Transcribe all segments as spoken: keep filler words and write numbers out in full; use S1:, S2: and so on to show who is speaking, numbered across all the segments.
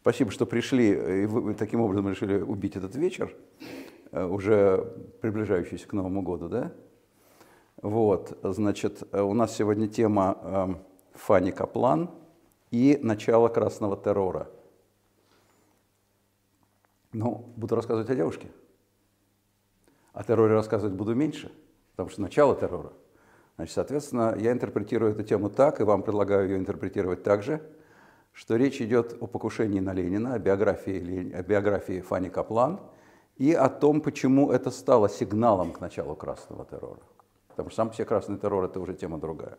S1: Спасибо, что пришли, и вы таким образом решили убить этот вечер, уже приближающийся к Новому году, да? Вот, значит, у нас сегодня тема Фанни Каплан и начало красного террора. Ну, буду рассказывать о девушке. О терроре рассказывать буду меньше, потому что начало террора. Значит, соответственно, я интерпретирую эту тему так, и вам предлагаю ее интерпретировать так же, что речь идет о покушении на Ленина, о биографии, о биографии Фанни Каплан и о том, почему это стало сигналом к началу красного террора. Потому что сам по себе красный террор – это уже тема другая.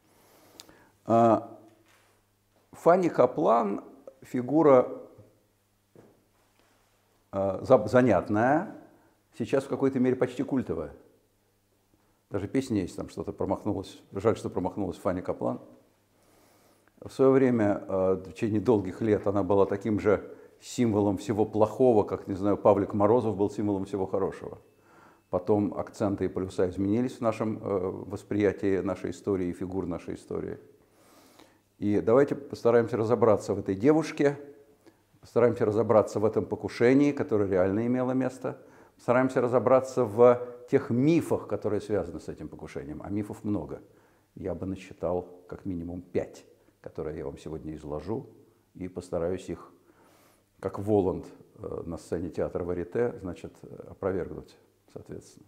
S1: Фанни Каплан – фигура занятная, сейчас в какой-то мере почти культовая. Даже песня есть, там что-то промахнулось. Жаль, что промахнулась Фанни Каплан. В свое время, в течение долгих лет, она была таким же символом всего плохого, как, не знаю, Павлик Морозов был символом всего хорошего. Потом акценты и полюса изменились в нашем восприятии нашей истории и фигур нашей истории. И давайте постараемся разобраться в этой девушке, постараемся разобраться в этом покушении, которое реально имело место, постараемся разобраться в тех мифах, которые связаны с этим покушением. А мифов много. Я бы насчитал как минимум пять, которые я вам сегодня изложу, и постараюсь их, как Воланд на сцене театра Варьете, значит, опровергнуть, соответственно.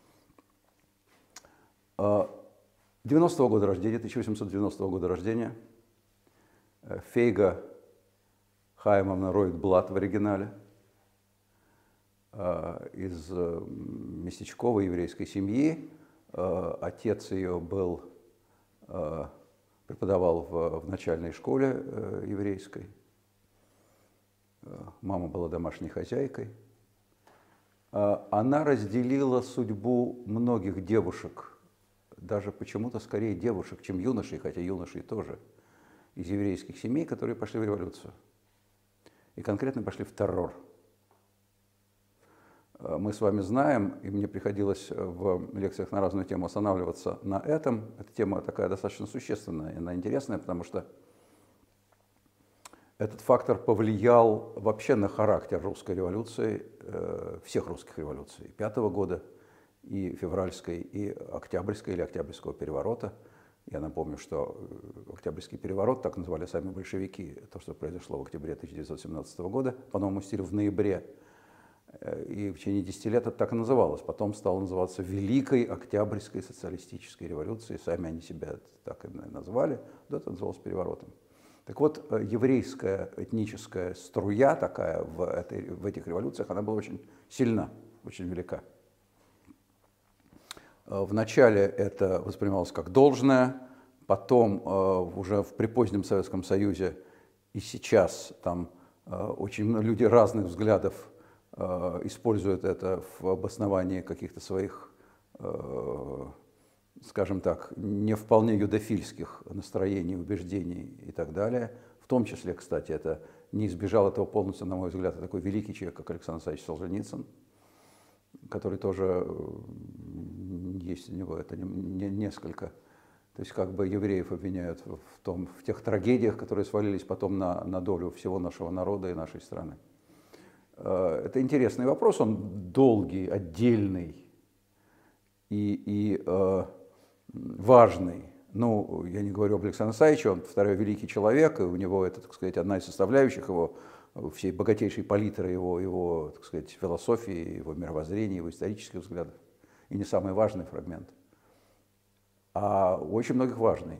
S1: девяностого года рождения, тысяча восемьсот девяностого года рождения, Фейга Хаимовна Ройтблат в оригинале, из местечковой еврейской семьи. Отец ее был, преподавал в, в начальной школе еврейской. Мама была домашней хозяйкой. Она разделила судьбу многих девушек, даже почему-то скорее девушек, чем юношей, хотя юношей тоже, из еврейских семей, которые пошли в революцию. И конкретно пошли в террор. Мы с вами знаем, и мне приходилось в лекциях на разную тему останавливаться на этом. Эта тема такая достаточно существенная, и она интересная, потому что этот фактор повлиял вообще на характер русской революции, всех русских революций, пятого года, и февральской, и октябрьской или октябрьского переворота. Я напомню, что Октябрьский переворот, так называли сами большевики, то, что произошло в октябре тысяча девятьсот семнадцатого года, по новому стилю в ноябре. И в течение десяти лет это так и называлось. Потом стало называться Великой Октябрьской социалистической революцией. Сами они себя так и назвали. Да, это называлось переворотом. Так вот, еврейская этническая струя такая в, этой, в этих революциях, она была очень сильна, очень велика. Вначале это воспринималось как должное, потом уже в припозднем Советском Союзе и сейчас там очень люди разных взглядов используют это в обосновании каких-то своих, скажем так, не вполне юдофильских настроений, убеждений и так далее. В том числе, кстати, это не избежал этого полностью, на мой взгляд, такой великий человек, как Александр Александрович Солженицын, который тоже есть у него, это не, несколько. То есть как бы евреев обвиняют в, том, в тех трагедиях, которые свалились потом на, на долю всего нашего народа и нашей страны. Это интересный вопрос, он долгий, отдельный и, и э, важный. Ну, я не говорю об Александре Исаевиче, он второй великий человек, и у него это, так сказать, одна из составляющих его, всей богатейшей палитры его, его, так сказать, философии, его мировоззрения, его исторических взглядов. И не самый важный фрагмент, а очень многих важный.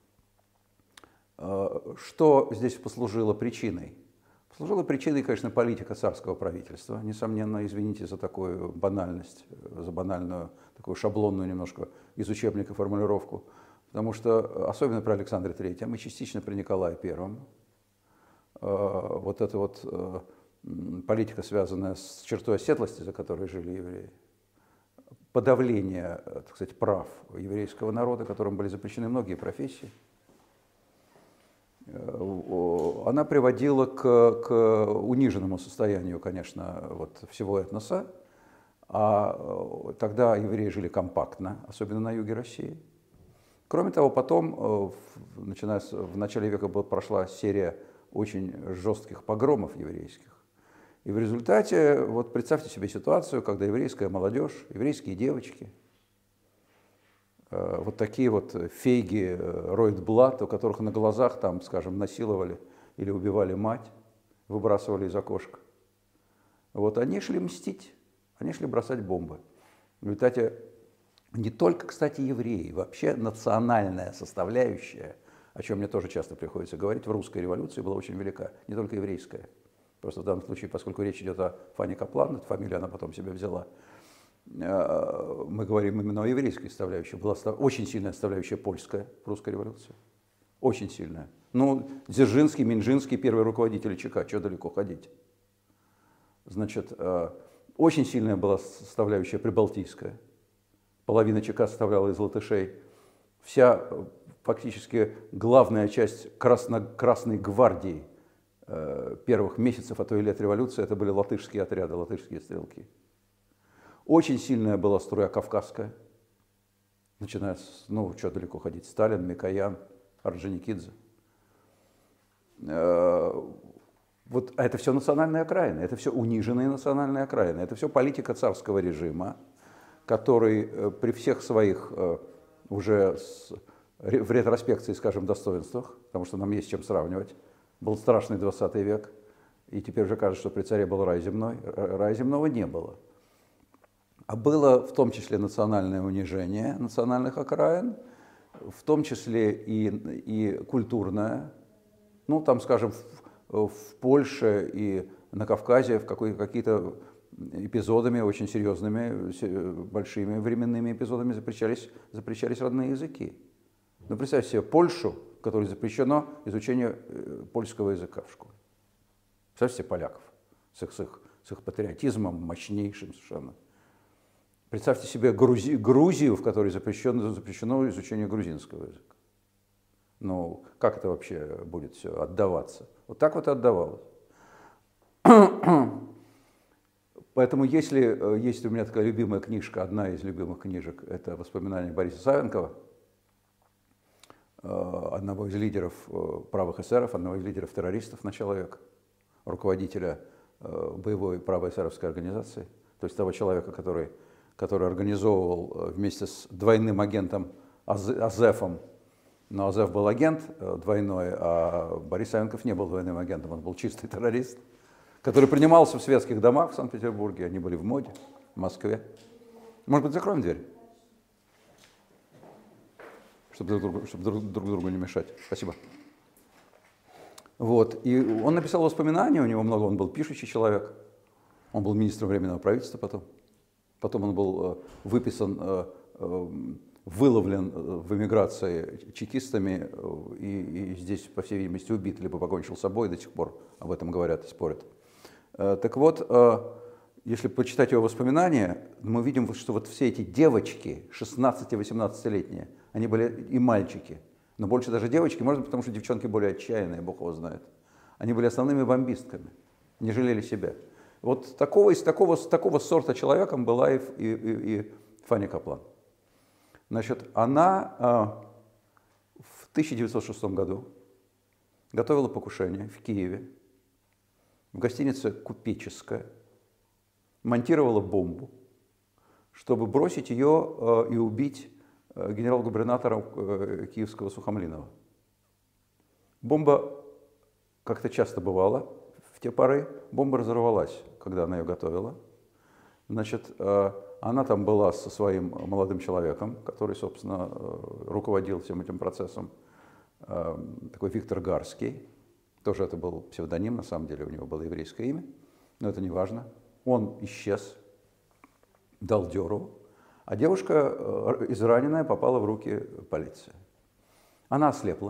S1: Что здесь послужило причиной? Послужила причиной, конечно, политика царского правительства. Несомненно, извините за такую банальность, за банальную, такую шаблонную немножко из учебника формулировку. Потому что, особенно при Александре Третьем и частично при Николае Первом, вот эта вот политика, связанная с чертой оседлости, за которой жили евреи, подавление, так сказать, прав еврейского народа, которым были запрещены многие профессии, она приводила к, к униженному состоянию, конечно, вот всего этноса. А тогда евреи жили компактно, особенно на юге России. Кроме того, потом, начиная с, в начале века, прошла серия очень жестких погромов еврейских. И в результате, вот представьте себе ситуацию, когда еврейская молодежь, еврейские девочки, вот такие вот фейги Ройд-Блат, у которых на глазах там, скажем, насиловали или убивали мать, выбрасывали из окошка. Вот они шли мстить, они шли бросать бомбы. В результате не только, кстати, евреи, вообще национальная составляющая, о чем мне тоже часто приходится говорить, в русской революции была очень велика, не только еврейская. Просто в данном случае, поскольку речь идет о Фане Каплан, эту фамилию она потом себе взяла, мы говорим именно о еврейской составляющей. Была очень сильная составляющая польская в русской революции. Очень сильная. Ну, Дзержинский, Минжинский, первые руководители ЧК, что далеко ходить. Значит, очень сильная была составляющая прибалтийская. Половина ЧК составляла из латышей. Вся фактически главная часть Красно Красной гвардии первых месяцев, а то и лет революции, это были латышские отряды, латышские стрелки. Очень сильная была струя кавказская, начиная с, ну, что далеко ходить, Сталин, Микоян, Орджоникидзе. Вот, а это все национальные окраины, это все униженные национальные окраины, это все политика царского режима, который при всех своих уже с, в ретроспекции, скажем, достоинствах, потому что нам есть с чем сравнивать, был страшный двадцатый век, и теперь уже кажется, что при царе был рай земной. Рая земного не было. А было в том числе национальное унижение национальных окраин, в том числе и, и культурное. Ну, там, скажем, в, в Польше и на Кавказе в какие-то эпизодами, очень серьезными, большими временными эпизодами запрещались, запрещались родные языки. Ну, представьте себе Польшу, в которой запрещено изучение польского языка в школе. Представьте себе поляков с их, с их, с их патриотизмом мощнейшим совершенно. Представьте себе Грузи, Грузию, в которой запрещено, запрещено изучение грузинского языка. Ну, как это вообще будет все отдаваться? Вот так вот и отдавалось. Поэтому если есть у меня такая любимая книжка, одна из любимых книжек, это «Воспоминания Бориса Савенкова», одного из лидеров правых эсеров, одного из лидеров террористов начала века, руководителя боевой правоэсеровской организации, то есть того человека, который, который организовывал вместе с двойным агентом Азефом, но Азеф был агент двойной, а Борис Савенков не был двойным агентом, он был чистый террорист, который принимался в светских домах в Санкт-Петербурге, они были в моде, в Москве. Может быть, закроем дверь? Чтобы друг, другу, чтобы друг, друг другу не мешать. Спасибо. Вот. И он написал воспоминания, у него много, он был пишущий человек. Он был министром Временного правительства потом. Потом он был выписан, выловлен в эмиграции чекистами и, и здесь, по всей видимости, убит, либо покончил с собой, до сих пор об этом говорят и спорят. Так вот, если почитать его воспоминания, мы видим, что вот все эти девочки, шестнадцати-восемнадцатилетние, они были и мальчики, но больше даже девочки, может быть, потому что девчонки более отчаянные, Бог его знает. Они были основными бомбистками, не жалели себя. Вот такого, из такого, такого сорта человеком была и, и, и, и Фанни Каплан. Значит, она а, в тысяча девятьсот шестом году готовила покушение в Киеве, в гостинице «Купеческая», монтировала бомбу, чтобы бросить ее э, и убить э, генерал-губернатора э, киевского Сухомлинова. Бомба, как это часто бывало в те поры, бомба разорвалась, когда она ее готовила. Значит, э, она там была со своим молодым человеком, который, собственно, э, руководил всем этим процессом, э, такой Виктор Гарский. Тоже это был псевдоним, на самом деле у него было еврейское имя, но это не важно. Он исчез, дал дёру, а девушка, израненная, попала в руки полиции. Она ослепла,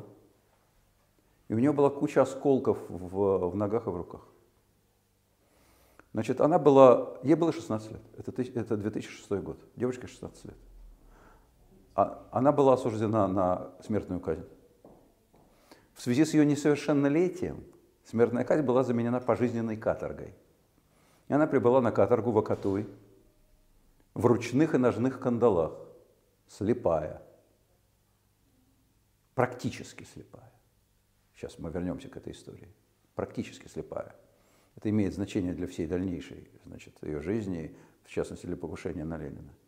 S1: и у нее была куча осколков в, в ногах и в руках. Значит, она была, ей было шестнадцать лет, это, это две тысячи шестой год, девочке шестнадцать лет. А, она была осуждена на смертную казнь. В связи с ее несовершеннолетием смертная казнь была заменена пожизненной каторгой. И она прибыла на каторгу в Акатуй в ручных и ножных кандалах, слепая, практически слепая. Сейчас мы вернемся к этой истории. практически слепая. Это имеет значение для всей дальнейшей, значит, ее жизни, в частности, для покушения на Ленина.